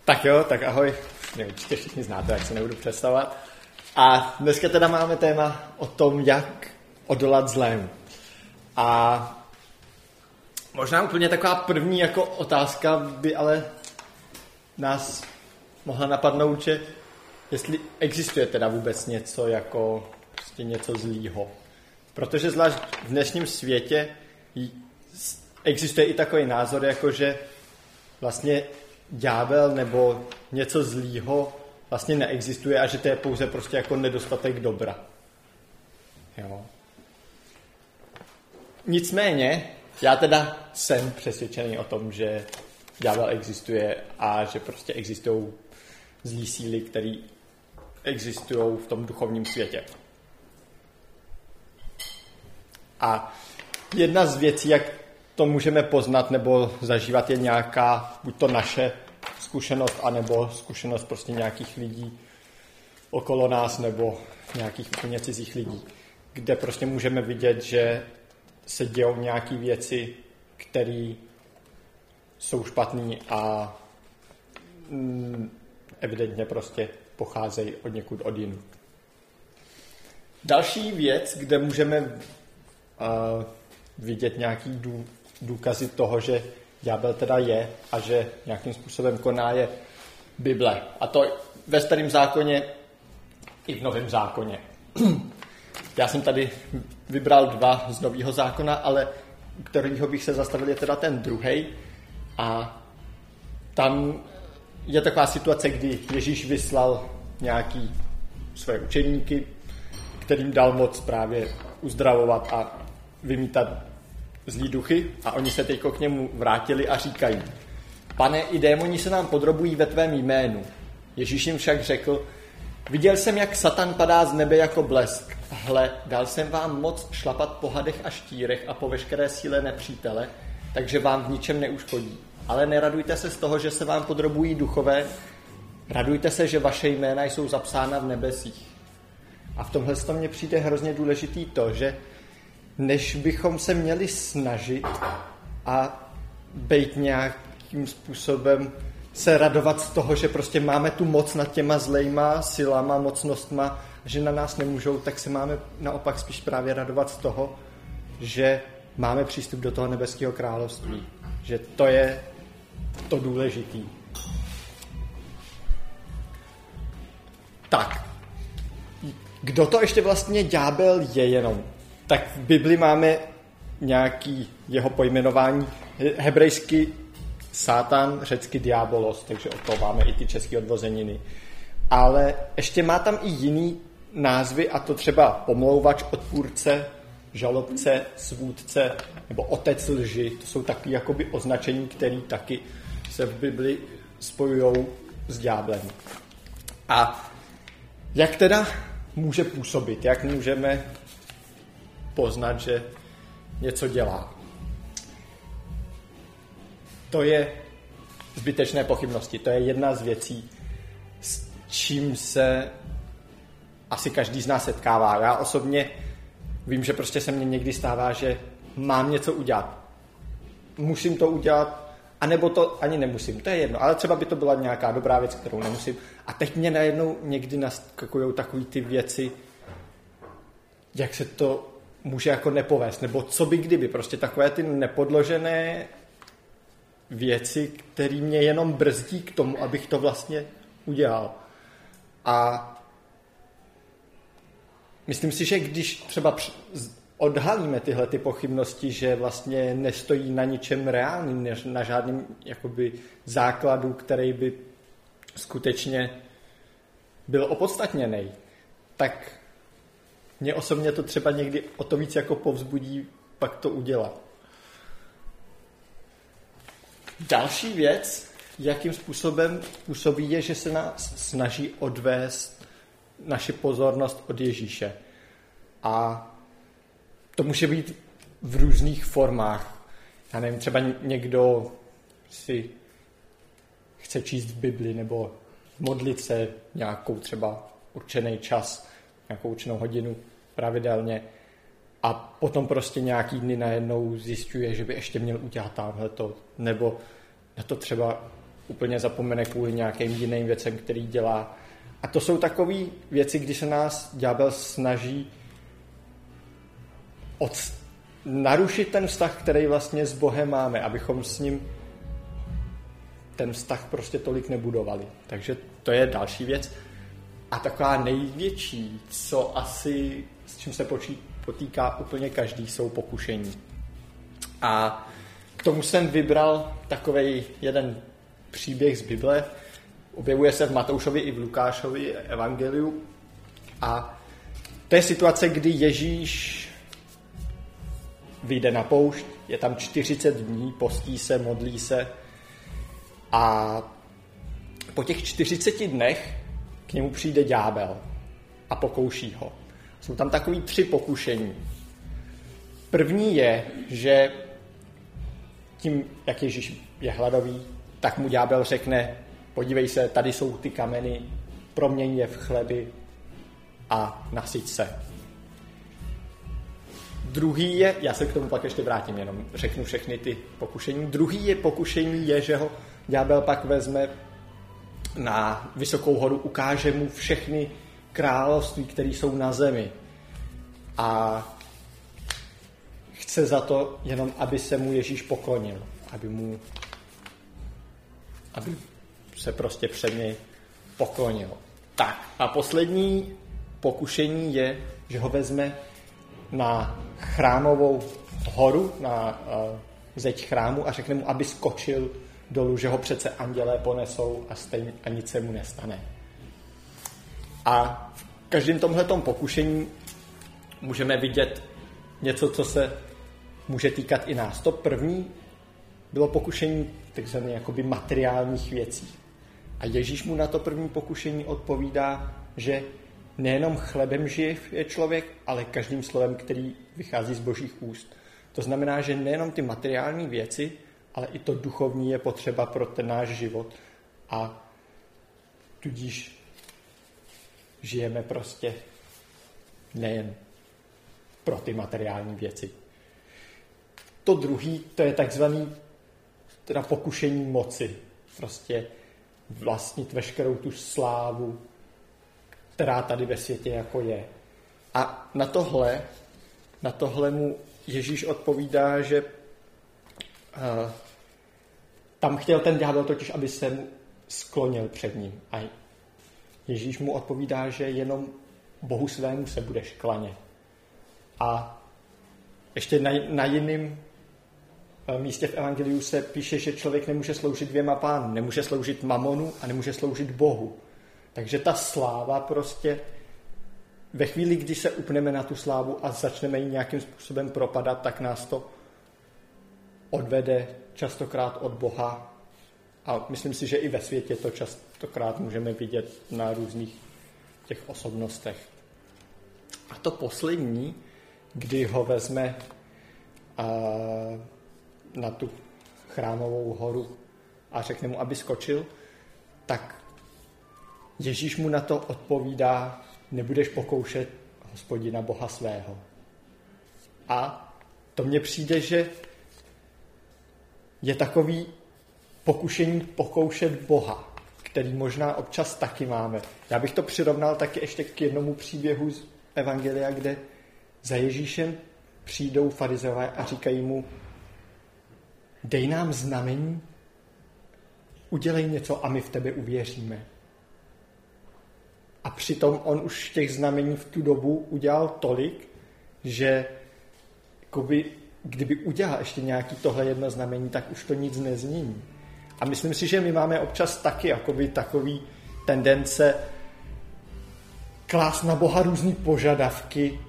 Tak jo, tak ahoj. Mě určitě všichni znáte, jak se nebudu představovat. A dneska teda máme téma o tom, jak odolat zlému. A možná úplně taková první jako otázka by ale nás mohla napadnout, že jestli existuje teda vůbec něco jako prostě něco zlýho. Protože zvlášť v dnešním světě existuje i takový názor, jako že vlastně ďábel nebo něco zlýho vlastně neexistuje a že to je pouze prostě jako nedostatek dobra. Jo. Nicméně, já teda jsem přesvědčený o tom, že ďábel existuje a že prostě existují zlý síly, které existují v tom duchovním světě. A jedna z věcí, jak to můžeme poznat nebo zažívat, je nějaká, buď to naše zkušenost, anebo zkušenost prostě nějakých lidí okolo nás, nebo nějakých úplně cizích lidí, kde prostě můžeme vidět, že se dějou nějaké věci, které jsou špatné a evidentně prostě pocházejí od někud od jinut. Další věc, kde můžeme vidět nějaký důkazy toho, že ďábel teda je a že nějakým způsobem koná, je Bible. A to ve Starém zákoně i v Novém zákoně. Já jsem tady vybral 2 z Nového zákona, ale kterýho bych se zastavil je teda ten druhej. A tam je taková situace, kdy Ježíš vyslal nějaký své učeníky, kterým dal moc právě uzdravovat a vymítat zlý duchy, a oni se teď k němu vrátili a říkají: Pane, i démoni se nám podrobují ve tvém jménu. Ježíš jim však řekl: Viděl jsem, jak Satan padá z nebe jako blesk. Hle, dal jsem vám moc šlapat po hadech a štírech a po veškeré síle nepřítele, takže vám v ničem neuškodí. Ale neradujte se z toho, že se vám podrobují duchové, radujte se, že vaše jména jsou zapsána v nebesích. A v tomhle mně přijde hrozně důležitý to, že než bychom se měli snažit a být nějakým způsobem se radovat z toho, že prostě máme tu moc nad těma zlejma silama, mocnostma, že na nás nemůžou, tak se máme naopak spíš právě radovat z toho, že máme přístup do toho nebeského království. Že to je to důležitý. Tak, kdo to ještě vlastně ďábel je jenom? Tak v Bibli máme nějaký jeho pojmenování, hebrejsky Satan, řecky diabolos, takže od toho máme i ty české odvozeniny. Ale ještě má tam i jiný názvy, a to třeba pomlouvač, odpůrce, žalobce, svůdce nebo otec lži. To jsou takové jakoby označení, které taky se v Bibli spojují s ďáblem. A jak teda může působit? Jak můžeme poznat, že něco dělá? To je zbytečné pochybnosti. To je jedna z věcí, s čím se asi každý z nás setkává. Já osobně vím, že prostě se mně někdy stává, že mám něco udělat. Musím to udělat, anebo to ani nemusím. To je jedno, ale třeba by to byla nějaká dobrá věc, kterou nemusím. A teď mě najednou někdy naskakují takový ty věci, jak se to může jako nepovést, nebo co by kdyby. Prostě takové ty nepodložené věci, které mě jenom brzdí k tomu, abych to vlastně udělal. A myslím si, že když třeba odhalíme tyhle ty pochybnosti, že vlastně nestojí na ničem reálným, na žádném jakoby základu, který by skutečně byl opodstatněný, tak mě osobně to třeba někdy o to víc jako povzbudí pak to udělat. Další věc, jakým způsobem působí, je, že se nás snaží odvést naši pozornost od Ježíše. A to může být v různých formách. Já nevím, třeba někdo si chce číst v Bibli nebo modlit se nějakou třeba určený čas, nějakou určenou hodinu pravidelně, a potom prostě nějaký dny najednou zjišťuje, že by ještě měl udělat tamhleto, nebo na to třeba úplně zapomene kvůli nějakým jiným věcem, který dělá. A to jsou takové věci, kdy se nás ďábel snaží narušit ten vztah, který vlastně s Bohem máme, abychom s ním ten vztah prostě tolik nebudovali. Takže to je další věc. A taková největší, co asi, s čím se potýká úplně každý, jsou pokušení. A k tomu jsem vybral takovej jeden příběh z Bible. Objevuje se v Matoušovi i v Lukášovi evangeliu. A to je situace, kdy Ježíš vyjde na poušť, je tam 40 dní, postí se, modlí se a po těch 40 dnech k němu přijde ďábel a pokouší ho. Jsou tam takový 3 pokušení. První je, že tím, jak Ježíš je hladový, tak mu ďábel řekne, podívej se, tady jsou ty kameny, proměň je v chleby a nasyť se. Druhý je, já se k tomu pak ještě vrátím, jenom řeknu všechny ty pokušení. Druhý pokušení je, že ho ďábel pak vezme na vysokou horu, ukáže mu všechny království, které jsou na zemi. A chce za to jenom, aby se mu Ježíš poklonil. Aby se prostě před něj poklonil. Tak a poslední pokušení je, že ho vezme na chrámovou horu, na zeď chrámu a řekne mu, aby skočil dolů, že ho přece andělé ponesou a nic se mu nestane. A v každém tomhletom pokušení můžeme vidět něco, co se může týkat i nás. To první bylo pokušení takzvaných jakoby materiálních věcí. A Ježíš mu na to první pokušení odpovídá, že nejenom chlebem žije člověk, ale každým slovem, který vychází z Božích úst. To znamená, že nejenom ty materiální věci, ale i to duchovní je potřeba pro ten náš život. A tudíž žijeme prostě nejen pro ty materiální věci. To druhý, to je takzvaný teda pokušení moci. Prostě vlastnit veškerou tu slávu, která tady ve světě jako je. A na tohle mu Ježíš odpovídá, že tam chtěl ten ďábel totiž, aby se mu sklonil před ním. A Ježíš mu odpovídá, že jenom Bohu svému se budeš klanět. A ještě na jiném místě v evangeliu se píše, že člověk nemůže sloužit 2 pánům. Nemůže sloužit mamonu a nemůže sloužit Bohu. Takže ta sláva prostě ve chvíli, kdy se upneme na tu slávu a začneme ji nějakým způsobem propadat, tak nás to odvede častokrát od Boha. A myslím si, že i ve světě to častokrát můžeme vidět na různých těch osobnostech. A to poslední, kdy ho vezme na tu chrámovou horu a řekne mu, aby skočil, tak Ježíš mu na to odpovídá, nebudeš pokoušet Hospodina Boha svého. A to mně přijde, že je takový pokušení pokoušet Boha, který možná občas taky máme. Já bych to přirovnal taky ještě k jednomu příběhu z evangelia, kde za Ježíšem přijdou farizeové a říkají mu, dej nám znamení, udělej něco a my v tebe uvěříme. A přitom on už těch znamení v tu dobu udělal tolik, že kdyby udělal ještě nějaký tohle jedno znamení, tak už to nic nezmění. A myslím si, že my máme občas taky takový tendence klást na Boha různý požadavky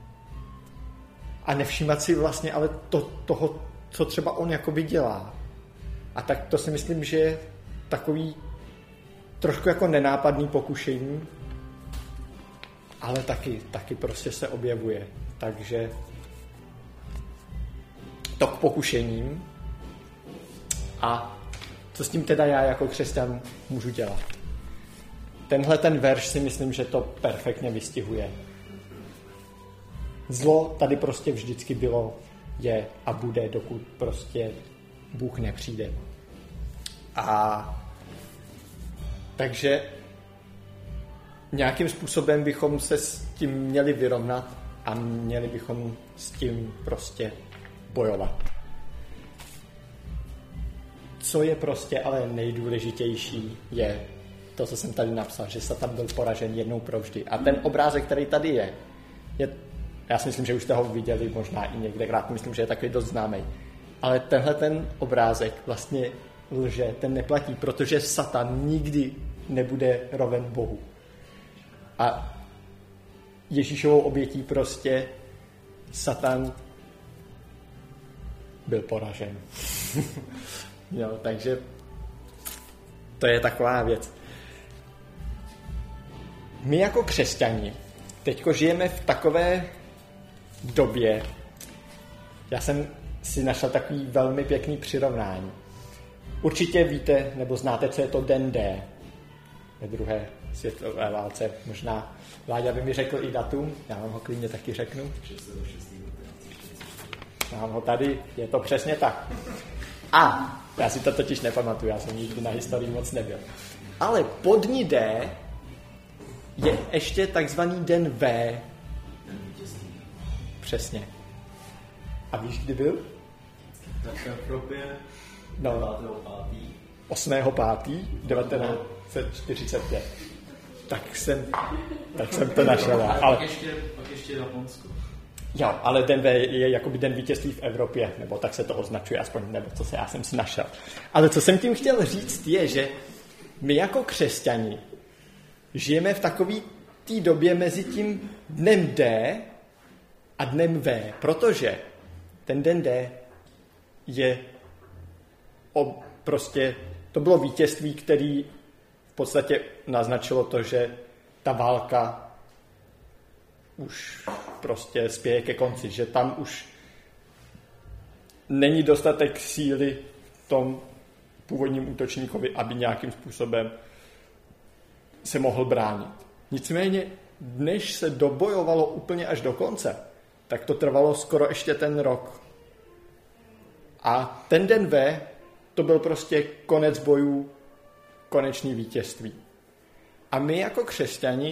a nevšímat si vlastně ale toho, co třeba on jakoby dělá. A tak to si myslím, že je takový trošku jako nenápadný pokušení, ale taky prostě se objevuje. Takže to k pokušením. A co s tím teda já jako křesťan můžu dělat? Tenhle ten verš si myslím, že to perfektně vystihuje. Zlo tady prostě vždycky bylo, je a bude, dokud prostě Bůh nepřijde. A Takže nějakým způsobem bychom se s tím měli vyrovnat a měli bychom s tím prostě bojovat. Co je prostě ale nejdůležitější, je to, co jsem tady napsal, že Satan byl poražen jednou provždy. A ten obrázek, který tady je, já si myslím, že už jste ho viděli možná i někdekrát, myslím, že je takový dost známý. Ale tenhle ten obrázek vlastně lže, ten neplatí, protože Satan nikdy nebude roven Bohu. A Ježíšovou obětí prostě Satan byl poražen. Jo, takže to je taková věc. My jako křesťani teďko žijeme v takové době, já jsem si našel takový velmi pěkný přirovnání. Určitě víte, nebo znáte, co je to Den D ve druhé světové válce. Možná Láďa by mi řekl i datum, já vám ho klidně taky řeknu. Mám ho tady, je to přesně tak. A já si to totiž nepamatuju, já jsem nikdy na historii moc nebyl. Ale po dní D je ještě takzvaný Den V. Přesně. A víš, kdy byl? Tak v Evropě 8.5.1945. Tak jsem to našel. Ale pak ještě Japonsko. Jo, ale Den V je jakoby den vítězství v Evropě, nebo tak se to označuje aspoň, nebo co se já jsem si našel. Ale co jsem tím chtěl říct je, že my jako křesťani žijeme v takové té době mezi tím dnem D a dnem V, protože ten den D je prostě, to bylo vítězství, který v podstatě naznačilo to, že ta válka už prostě spěje ke konci, že tam už není dostatek síly v tom původním útočníkovi, aby nějakým způsobem se mohl bránit. Nicméně, než se dobojovalo úplně až do konce, tak to trvalo skoro ještě ten rok. A ten den V, to byl prostě konec bojů, konečný vítězství. A my jako křesťani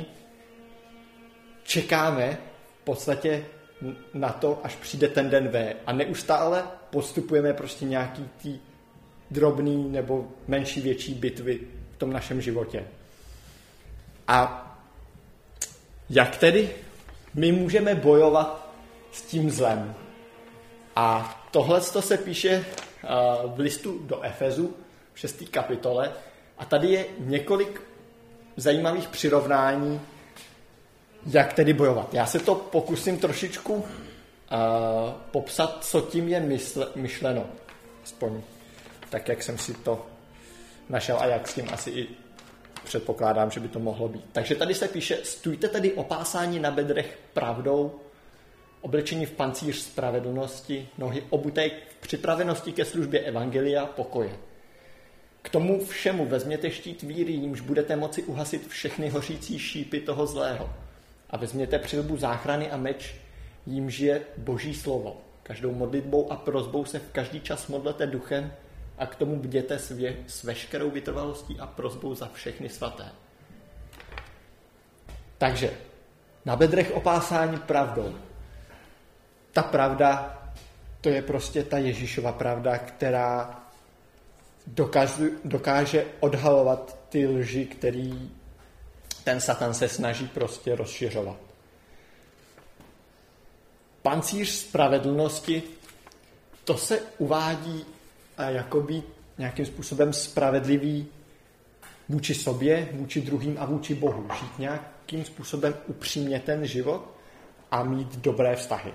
čekáme v podstatě na to, až přijde ten den V. A neustále postupujeme prostě nějaký ty drobný nebo menší, větší bitvy v tom našem životě. A jak tedy my můžeme bojovat s tím zlem? A tohle se píše v listu do Efezu, v 6. kapitole. A tady je několik zajímavých přirovnání, jak tedy bojovat. Já se to pokusím trošičku popsat, co tím je myšleno. Aspoň tak, jak jsem si to našel a jak s tím asi i předpokládám, že by to mohlo být. Takže tady se píše, stůjte tedy opásáni na bedrech pravdou, oblečení v pancíř spravedlnosti, nohy obuté v připravenosti ke službě evangelia pokoje. K tomu všemu vezměte štít víry, jímž budete moci uhasit všechny hořící šípy toho zlého. A vezměte přilbu záchrany a meč, jímž je Boží slovo. Každou modlitbou a prosbou se v každý čas modlete duchem a k tomu bděte s veškerou vytrvalostí a prosbou za všechny svaté. Takže na bedrech opásání pravdou. Ta pravda, to je prostě ta Ježíšova pravda, která dokáže odhalovat ty lži, který ten Satan se snaží prostě rozšiřovat. Pancíř spravedlnosti, to se uvádí jako být nějakým způsobem spravedlivý vůči sobě, vůči druhým a vůči Bohu. Žít nějakým způsobem upřímně ten život a mít dobré vztahy.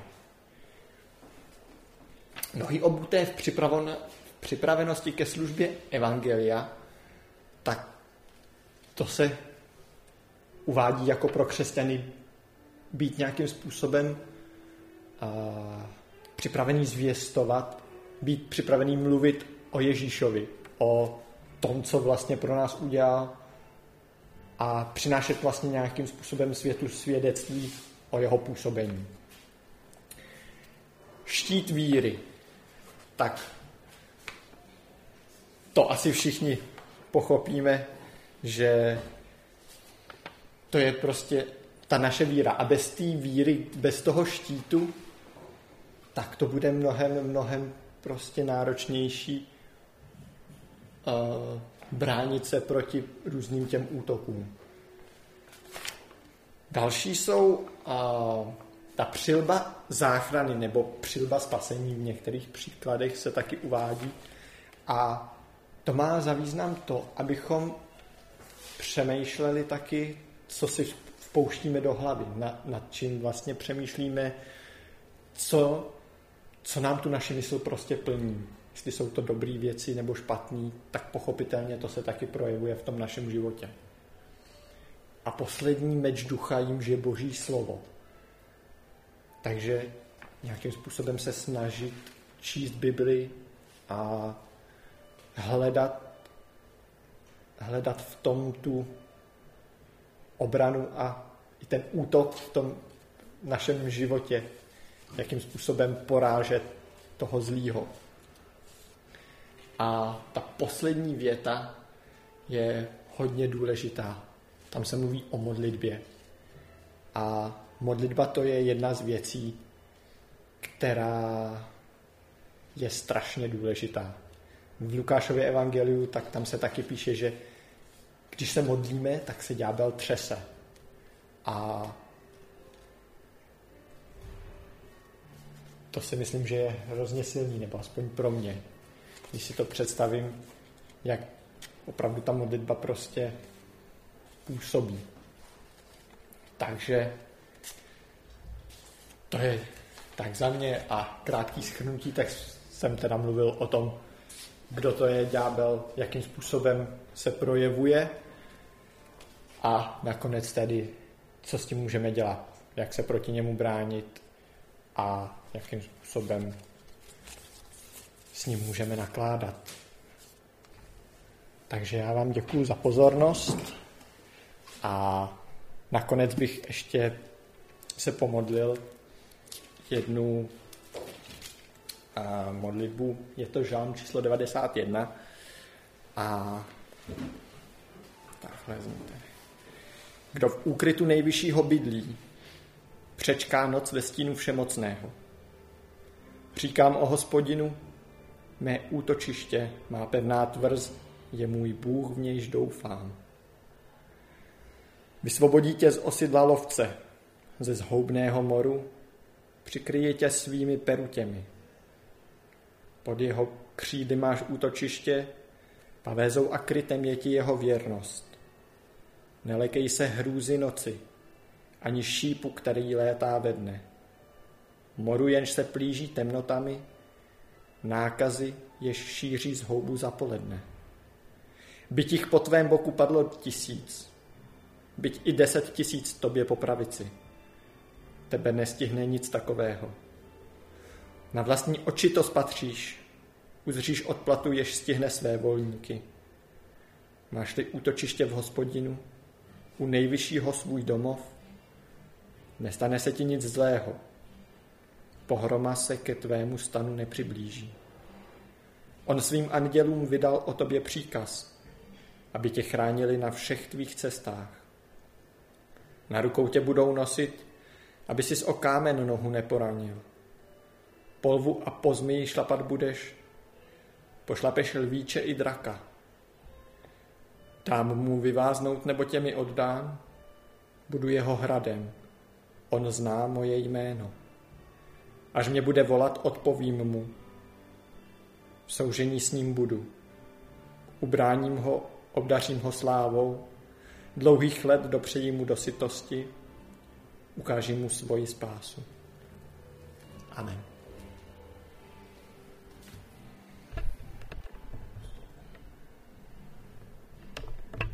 Nohy obuté v připravenosti ke službě evangelia, tak to se uvádí jako pro křesťany být nějakým způsobem připravený zvěstovat, být připravený mluvit o Ježíšovi, o tom, co vlastně pro nás udělal a přinášet vlastně nějakým způsobem světu svědectví o jeho působení. Štít víry. Tak to asi všichni pochopíme, že to je prostě ta naše víra. A bez té víry, bez toho štítu, tak to bude mnohem prostě náročnější bránit se proti různým těm útokům. Další jsou ta přilba záchrany nebo přilba spasení. V některých příkladech se taky uvádí. A to má za význam to, abychom přemýšleli taky, co si vpouštíme do hlavy, nad čím vlastně přemýšlíme, co nám tu naši mysl prostě plní. Jestli jsou to dobré věci nebo špatné, tak pochopitelně to se taky projevuje v tom našem životě. A poslední meč ducha jimž je Boží slovo. Takže nějakým způsobem se snažit číst Bibli a hledat v tom tu obranu a i ten útok v tom našem životě, jakým způsobem porážet toho zlýho. A ta poslední věta je hodně důležitá. Tam se mluví o modlitbě. A modlitba to je jedna z věcí, která je strašně důležitá. V Lukášově evangeliu, tak tam se taky píše, že když se modlíme, tak se ďábel třese. A to si myslím, že je hrozně silný, nebo aspoň pro mě. Když si to představím, jak opravdu ta modlitba prostě působí. Takže to je tak za mě a krátký shrnutí, tak jsem teda mluvil o tom, kdo to je ďábel, jakým způsobem se projevuje a nakonec tedy, co s tím můžeme dělat, jak se proti němu bránit a jakým způsobem s ním můžeme nakládat. Takže já vám děkuju za pozornost a nakonec bych ještě se pomodlil jednu modlitbu. Je to žalm číslo 91 a takhle zníte. Kdo v úkrytu nejvyššího bydlí, přečká noc ve stínu všemocného. Říkám o Hospodinu, mé útočiště, má pevná tvrz, je můj Bůh, v nějž doufám. Vysvobodí tě z osidla lovce, ze zhoubného moru, přikryje tě svými perutěmi. Pod jeho křídy máš útočiště, pavézou a krytem je ti jeho věrnost. Nelekej se hrůzy noci, ani šípu, který létá ve dne. Moru jenž se plíží temnotami, nákazy, jež šíří zhoubu za poledne. Byť jich po tvém boku padlo 1000, byť i 10 000 tobě po pravici. Tebe nestihne nic takového. Na vlastní oči to spatříš, uzříš odplatu, jež stihne své volníky. Máš-li útočiště v Hospodinu, u nejvyššího svůj domov, nestane se ti nic zlého. Pohroma se ke tvému stanu nepřiblíží. On svým andělům vydal o tobě příkaz, aby tě chránili na všech tvých cestách. Na rukou tě budou nosit, aby sis o kámen nohu neporanil. Po lvu a po zmiji šlapat budeš, pošlapeš lvíče i draka. Dám mu vyváznout, nebo tě mi oddám, budu jeho hradem, on zná moje jméno. Až mě bude volat, odpovím mu. V soužení s ním budu. Ubráním ho, obdařím ho slávou, dlouhých let dopřejím mu do sytosti, ukážím mu svoji spásu. Amen.